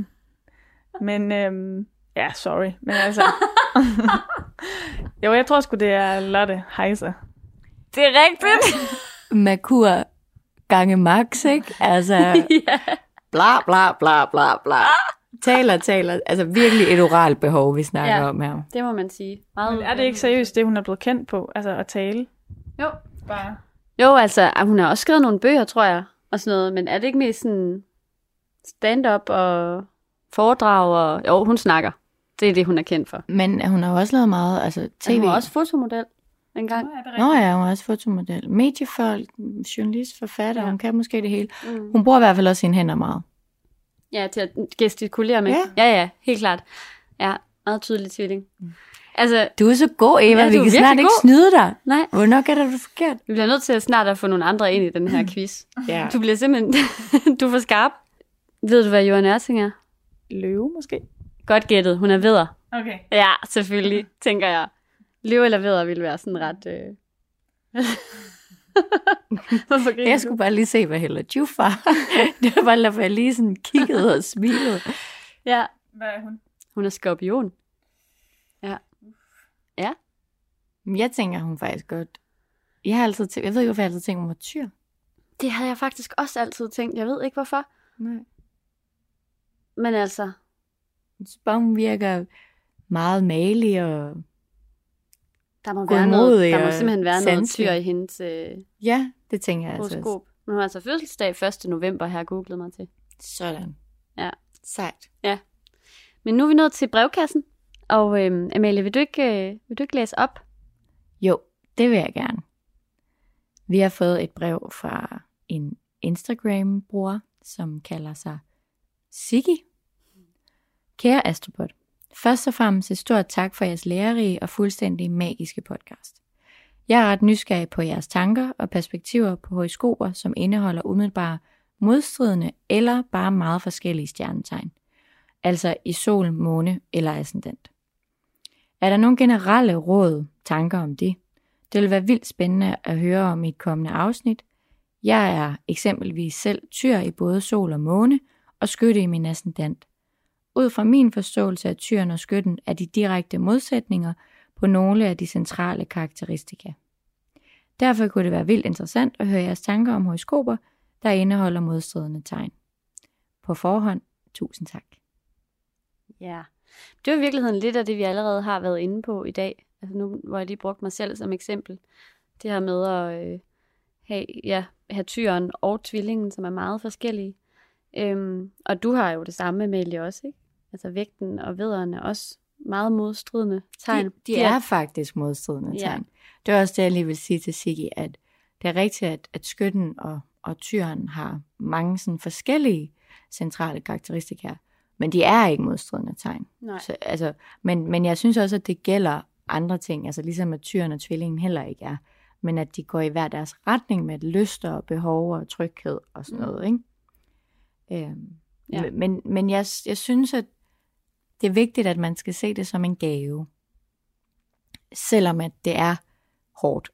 men sorry, men altså jo, jeg tror sgu det er Lotte Heise. Det er rigtigt. Merkur gange max, ikke? Altså, bla bla bla bla bla. taler. Altså virkelig et oralt behov, vi snakker om her. Det må man sige. Men er det ikke seriøst, det hun er blevet kendt på? Altså at tale? Jo. Bare. Jo, altså, hun har også skrevet nogle bøger, tror jeg, og sådan noget, men er det ikke mest sådan stand-up og foredrag, og jo, hun snakker. Det er det, hun er kendt for. Men hun har jo også lavet meget, altså tv. Hun var også fotomodel engang. Nå ja, hun er også fotomodel. Mediefolk, journalist, forfatter, hun kan måske det hele. Hun bruger i hvert fald også sine hænder meget. Ja, til at gestikulere med. Ja, helt klart. Ja, meget tydelig tvilling. Altså, du er så god, Eva. Ja, vi kan snart ikke snyde dig. Nej. Hvornår gør det forkert? Vi bliver nødt til at snart at få nogle andre ind i den her quiz. Ja. Du bliver simpelthen... du er for skarp. Ved du, hvad Johan Ørting er? Løve, måske? Godt gættet. Hun er vædder. Okay. Ja, selvfølgelig, tænker jeg. Løve eller vædder ville være sådan ret... Jeg skulle bare lige se, hvad Hella Juf var. Det var bare, derfor jeg lige sådan kiggede og smilede. Ja. Hvad er hun? Hun er skorpion. Ja. Ja. Jeg tænker, hun faktisk godt... Jeg ved ikke, hvorfor jeg altid tænkt, hun var tyr. Det havde jeg faktisk også altid tænkt. Jeg ved ikke, hvorfor. Nej. Men altså... Hun virker meget malig og... Der må simpelthen være noget sanselig. tyr i hendes ja, det tænker jeg horoskop. altså. Men hun har altså fødselsdag 1. november, har jeg googlet mig til. Sådan. Ja. Sejt. Ja. Men nu er vi nået til brevkassen. Og Amalie, vil du ikke læse op? Jo, det vil jeg gerne. Vi har fået et brev fra en Instagram-bruger, som kalder sig Siggy. Kære Astropod, først og fremmest et stort tak for jeres lærerige og fuldstændig magiske podcast. Jeg er ret nysgerrig på jeres tanker og perspektiver på horoskoper, som indeholder umiddelbart modstridende eller bare meget forskellige stjernetegn. Altså i sol, måne eller ascendant. Er der nogle generelle råd, tanker om det? Det vil være vildt spændende at høre om i et kommende afsnit. Jeg er eksempelvis selv tyr i både sol og måne og skytte i min ascendant. Ud fra min forståelse af tyren og skytten er de direkte modsætninger på nogle af de centrale karakteristika. Derfor kunne det være vildt interessant at høre jeres tanker om horoskoper, der indeholder modstridende tegn. På forhånd, tusind tak. Ja, det er i virkeligheden lidt af det, vi allerede har været inde på i dag. Altså nu, hvor jeg lige brugte mig selv som eksempel. Det her med at have tyren og tvillingen, som er meget forskellige. Og du har jo det samme, Amalie, også, ikke? Altså vægten og vædderen er også meget modstridende tegn. De er faktisk modstridende tegn. Det er også det, jeg lige vil sige til Siggy, at det er rigtigt, at skytten og tyren har mange sådan forskellige centrale karakteristika, men de er ikke modstridende tegn. Så, altså, men jeg synes også, at det gælder andre ting, altså ligesom at tyren og tvillingen heller ikke er, men at de går i hver deres retning med lyster og behov og tryghed og sådan noget, ikke? Men jeg synes, at det er vigtigt, at man skal se det som en gave, selvom at det er hårdt.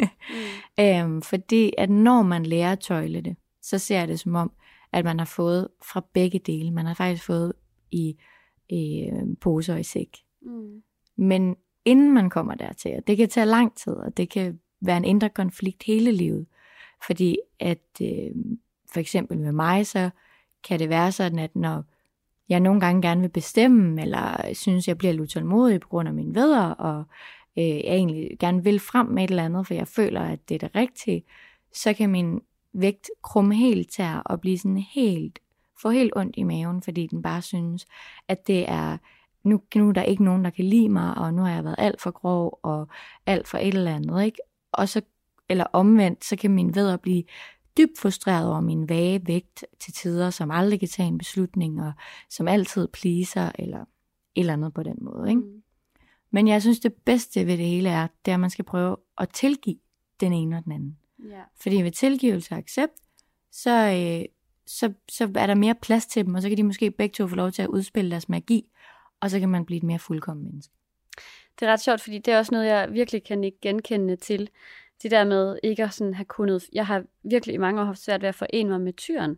Fordi at når man lærer at tøjle det, så ser jeg det som om, at man har fået fra begge dele. Man har faktisk fået i poser og i sæk. Men inden man kommer dertil, og det kan tage lang tid, og det kan være en indre konflikt hele livet, fordi at for eksempel med mig, så kan det være sådan, at når jeg nogle gange gerne vil bestemme, eller synes, jeg bliver lidt utålmodig på grund af mine vædder, og jeg egentlig gerne vil frem med et eller andet, for jeg føler, at det er det rigtige, så kan min vægt krumme helt tær og blive sådan få helt ondt i maven, fordi den bare synes, at det er, nu er der ikke nogen, der kan lide mig, og nu har jeg været alt for grov, og alt for et eller andet, ikke? Og så, eller omvendt, så kan min vædder blive dybt frustreret over min vage vægt til tider, som aldrig kan tage en beslutning, og som altid pleaser, eller et eller andet på den måde, ikke? Men jeg synes, det bedste ved det hele er, det er, at man skal prøve at tilgive den ene og den anden. Yeah. Fordi ved tilgivelse og accept, så er der mere plads til dem, og så kan de måske begge to få lov til at udspille deres magi, og så kan man blive et mere fuldkommen menneske. Det er ret sjovt, fordi det er også noget, jeg virkelig kan ikke genkende til. Det der med ikke at sådan have kunnet... Jeg har virkelig i mange år haft svært ved at forene mig med tyren.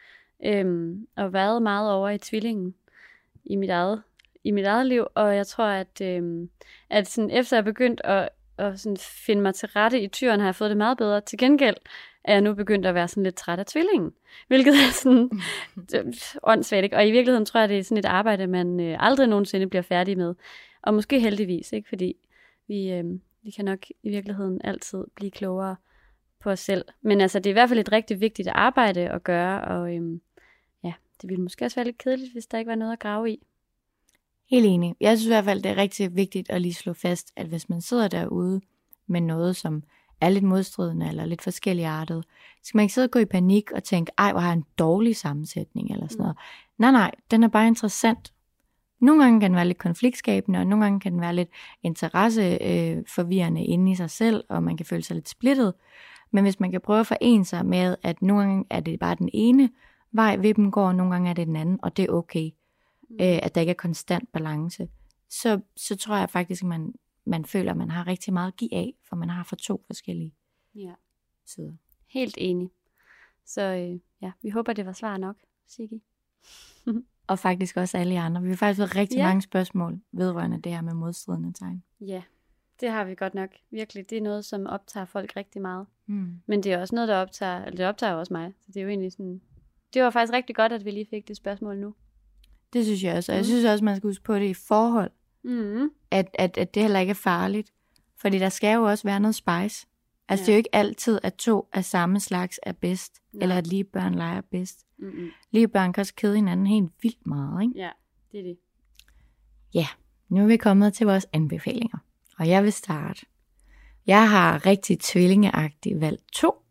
Og været meget over i tvillingen i mit eget liv. Og jeg tror, at sådan, efter jeg er begyndt at sådan finde mig til rette i tyren, har jeg fået det meget bedre. Til gengæld er jeg nu begyndt at være sådan lidt træt af tvillingen. Hvilket er sådan åndssvagt, ikke? Og i virkeligheden tror jeg, det er sådan et arbejde, man aldrig nogensinde bliver færdig med. Og måske heldigvis, ikke? Fordi vi kan nok i virkeligheden altid blive klogere på os selv. Men altså, det er i hvert fald et rigtig vigtigt arbejde at gøre, og det ville måske også være lidt kedeligt, hvis der ikke var noget at grave i. Helt enig. Jeg synes i hvert fald, det er rigtig vigtigt at lige slå fast, at hvis man sidder derude med noget, som er lidt modstridende eller lidt forskelligartet, så skal man ikke sidde og gå i panik og tænke, ej, hvor har jeg en dårlig sammensætning eller sådan noget. Nej, den er bare interessant. Nogle gange kan den være lidt konfliktskabende, og nogle gange kan den være lidt interesseforvirrende inde i sig selv, og man kan føle sig lidt splittet. Men hvis man kan prøve at forene sig med, at nogle gange er det bare den ene vej, vippen går, og nogle gange er det den anden, og det er okay, at der ikke er konstant balance, så tror jeg faktisk, at man føler, at man har rigtig meget at give af, for man har for 2 forskellige sider. Helt enig. Så vi håber, det var svar nok, Sigge. Og faktisk også alle andre. Vi har faktisk fået rigtig mange spørgsmål vedrørende det her med modstridende tegn. Ja, det har vi godt nok. Virkelig, det er noget, som optager folk rigtig meget. Men det er også noget, det optager også mig. Så det er jo egentlig sådan, det var faktisk rigtig godt, at vi lige fik det spørgsmål nu. Det synes jeg også. Og jeg synes også, man skal huske på det i forhold. At det heller ikke er farligt. Fordi der skal jo også være noget spice. Altså det er jo ikke altid, at 2 af samme slags er bedst. Eller at lige børn leger bedst. Lige børn kan også kede hinanden helt vildt meget, ikke? Ja, det er det. Ja, nu er vi kommet til vores anbefalinger. Og jeg vil starte. Jeg har rigtig tvillingeagtigt valgt 2.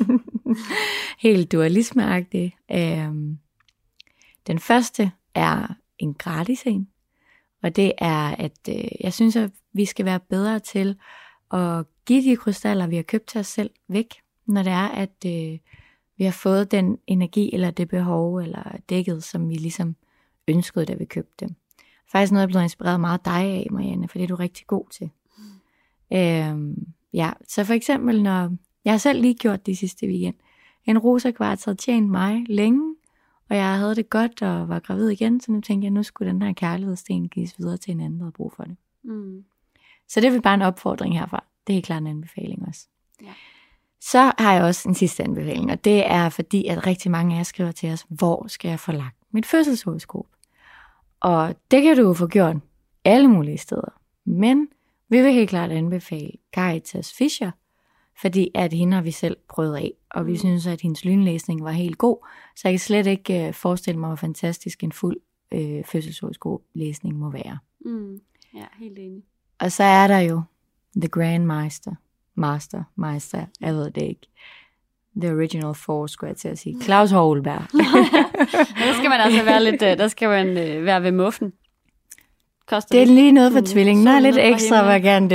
Helt dualismeagtigt. Den første er en gratis en. Og det er, at jeg synes, at vi skal være bedre til at give de krystaller, vi har købt til os selv, væk. Når det er, at vi har fået den energi, eller det behov, eller dækket, som vi ligesom ønskede, da vi købte dem. Faktisk noget, jeg er blevet inspireret meget af dig af, Marianne, for det er du rigtig god til. Så for eksempel, når jeg har selv lige gjort det sidste weekend. En rosa kvarts havde tjent mig længe, og jeg havde det godt og var gravid igen, så nu tænkte jeg, nu skulle den her kærlighedssten gives videre til en anden, der havde brug for det. Så det er bare en opfordring herfra. Det er helt klart en anbefaling også. Ja. Så har jeg også en sidste anbefaling, og det er fordi, at rigtig mange af jer skriver til os, hvor skal jeg få lagt mit fødselshoroskop? Og det kan du jo få gjort alle mulige steder. Men vi vil helt klart anbefale Caritas Fischer, fordi at hende har vi selv prøvet af, og vi synes, at hendes lynlæsning var helt god, så jeg kan slet ikke forestille mig, hvor fantastisk en fuld fødselshoroskop-læsning må være. Ja, helt enig. Og så er der jo The Grand Master, jeg ved det ikke. The Original Force, skulle jeg til at sige. Claus Holberg. Der skal man altså være lidt, der skal man være ved muffen. Koster det er lige noget for tvillingen. Der er lidt ekstravagant.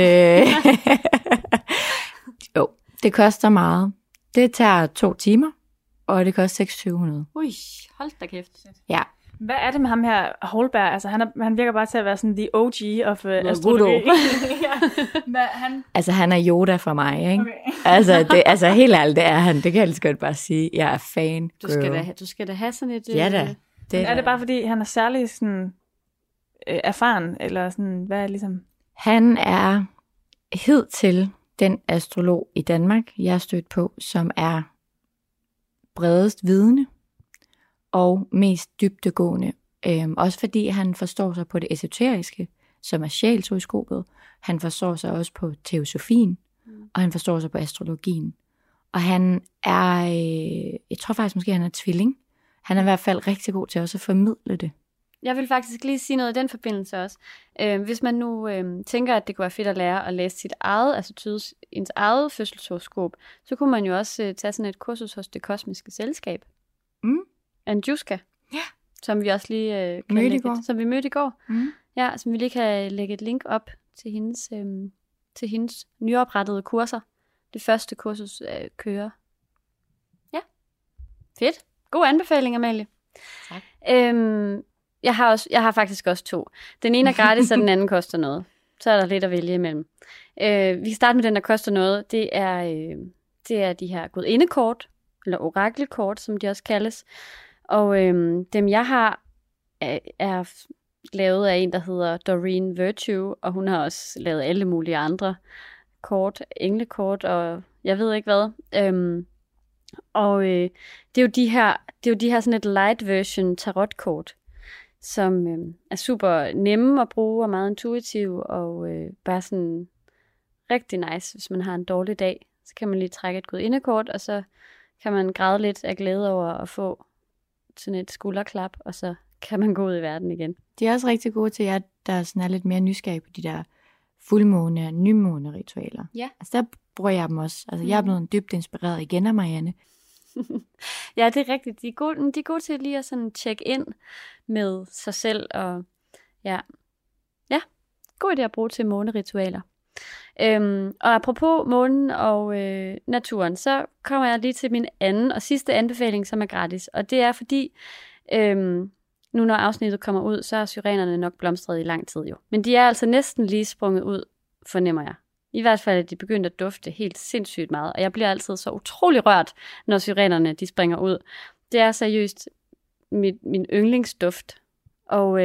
Jo, det koster meget. Det tager 2 timer, og det koster 2600. Ui, hold da kæft. Ja. Hvad er det med ham her, Holberg? Altså, han virker bare til at være sådan the OG of astrologi. Altså, han er Yoda for mig, ikke? Okay. altså, helt ærligt, det er han. Det kan jeg lige så godt bare sige. Jeg er fan. Du skal da have sådan et... Ja da. Er det bare, fordi han er særlig sådan erfaren? Eller sådan, hvad er ligesom... Han er hidtil den astrolog i Danmark, jeg er stødt på, som er bredest vidende og mest dybdegående. Også fordi han forstår sig på det esoteriske, som er sjælshoroskopet. Han forstår sig også på teosofien, og han forstår sig på astrologien. Og han er, jeg tror faktisk måske, han er tvilling. Han er i hvert fald rigtig god til også at formidle det. Jeg vil faktisk lige sige noget i den forbindelse også. Hvis man nu tænker, at det kunne være fedt at lære at læse sit eget, altså tyde ens eget fødselshoroskop, så kunne man jo også tage sådan et kursus hos Det Kosmiske Selskab. Andjuska. Ja. Som vi også lige som vi mødte i går. Ja, som vi lige kan lægge et link op til hendes nyoprettede kurser. Det første kursus kører. Ja. Fedt. God anbefaling, Amalie. Tak. Jeg har faktisk også 2. Den ene er gratis, og den anden koster noget. Så er der lidt at vælge imellem. Vi kan starte med den, der koster noget. Det er de her gudindekort, eller orakelkort, som de også kaldes. Og dem jeg har, er lavet af en, der hedder Doreen Virtue, og hun har også lavet alle mulige andre kort, englekort, og jeg ved ikke hvad. Og det er jo de her sådan et light version tarotkort, som er super nemme at bruge og meget intuitive, og bare sådan rigtig nice, hvis man har en dårlig dag. Så kan man lige trække et gudindekort, og så kan man græde lidt af glæde over at få sådan et skulderklap, og så kan man gå ud i verden igen. De er også rigtig gode til jer, der sådan er lidt mere nysgerrige på de der fuldmåne- og nymåne-ritualer. Ja. Altså der bruger jeg dem også. Altså jeg er blevet dybt inspireret igen af Marianne. Ja, det er rigtigt. De er gode til lige at sådan tjekke ind med sig selv, og ja, god idé at bruge til måneritualer. Og apropos månen og naturen, så kommer jeg lige til min anden og sidste anbefaling, som er gratis. Og det er fordi, nu når afsnittet kommer ud, så er syrenerne nok blomstret i lang tid jo. Men de er altså næsten lige sprunget ud, fornemmer jeg. I hvert fald er de begyndt at dufte helt sindssygt meget, og jeg bliver altid så utrolig rørt, når syrenerne de springer ud. Det er seriøst min yndlingsduft. Og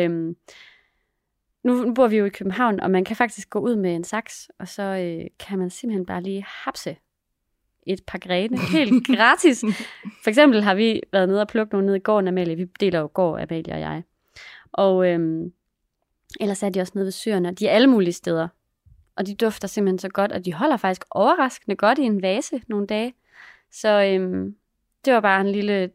nu bor vi jo i København, og man kan faktisk gå ud med en saks, og så kan man simpelthen bare lige hapse et par grene helt gratis. For eksempel har vi været nede og plukke nogle nede i gården, Amalie. Vi deler jo gård, Amalie og jeg. Og ellers er de også nede ved søerne. De er alle mulige steder. Og de dufter simpelthen så godt, og de holder faktisk overraskende godt i en vase nogle dage. Så det var bare en lille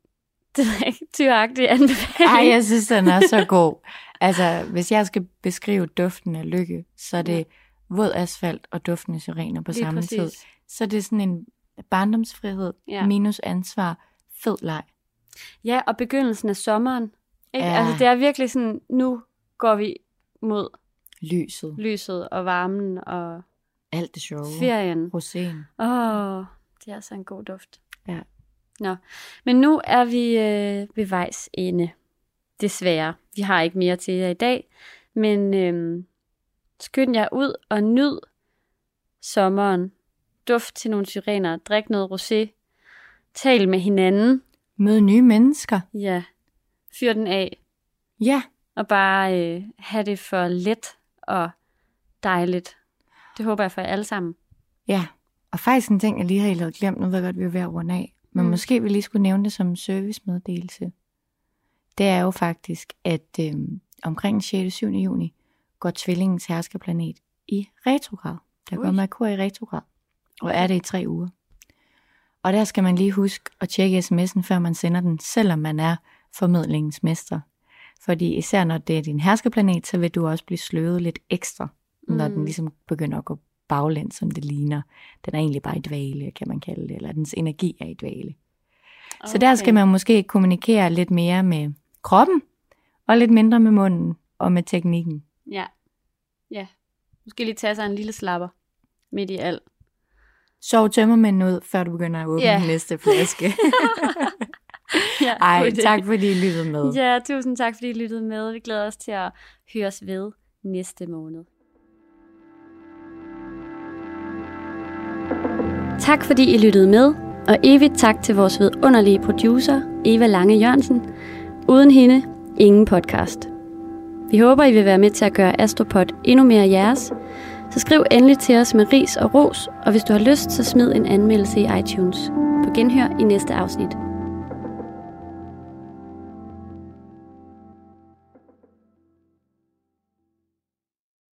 tyragtig anbefaling. Ej, jeg synes, den er så god. Altså, hvis jeg skal beskrive duften af lykke, så er det våd asfalt og duftende syrener på samme tid. Så det er sådan en barndomsfrihed, minus ansvar, fed leg. Ja, og begyndelsen af sommeren. Ikke? Ja. Altså, det er virkelig sådan, nu går vi mod lyset og varmen og alt det sjove. Ferien. Roséen. Det er altså en god duft. Ja. Nå, men nu er vi ved vejs ende. Desværre. Vi har ikke mere til jer i dag, men skynd jer ud og nyd sommeren. Duft til nogle syrener, drik noget rosé, tal med hinanden. Mød nye mennesker. Ja, fyr den af. Ja. Og bare have det for let og dejligt. Det håber jeg for jer alle sammen. Ja, og faktisk en ting, jeg lige har helt glemt, nu ved jeg godt, vi er ved at runde af. Men måske vi lige skulle nævne det som en servicemeddelelse. Det er jo faktisk, at omkring 6. og 7. juni går tvillingens herskerplanet i retrograd. Der går Merkur i retrograd, og er det i 3 uger. Og der skal man lige huske at tjekke sms'en, før man sender den, selvom man er formidlingens mester. Fordi især når det er din herskerplanet, så vil du også blive sløvet lidt ekstra, når den ligesom begynder at gå baglæns, som det ligner. Den er egentlig bare i dvale, kan man kalde det, eller dens energi er i dvale. Okay. Så der skal man måske kommunikere lidt mere med kroppen, og lidt mindre med munden og med teknikken. Ja. Måske lige tage sig en lille slapper midt i alt. Sov tømmermænden ud, før du begynder at åbne den næste flaske. Ej, tak fordi I lyttede med. Ja, tusind tak fordi I lyttede med. Vi glæder os til at høre os ved næste måned. Tak fordi I lyttede med, og evigt tak til vores vidunderlige producer, Eva Lange Jørgensen. Uden hende, ingen podcast. Vi håber, I vil være med til at gøre Astropod endnu mere jeres. Så skriv endelig til os med ris og ros, og hvis du har lyst, så smid en anmeldelse i iTunes. På genhør i næste afsnit.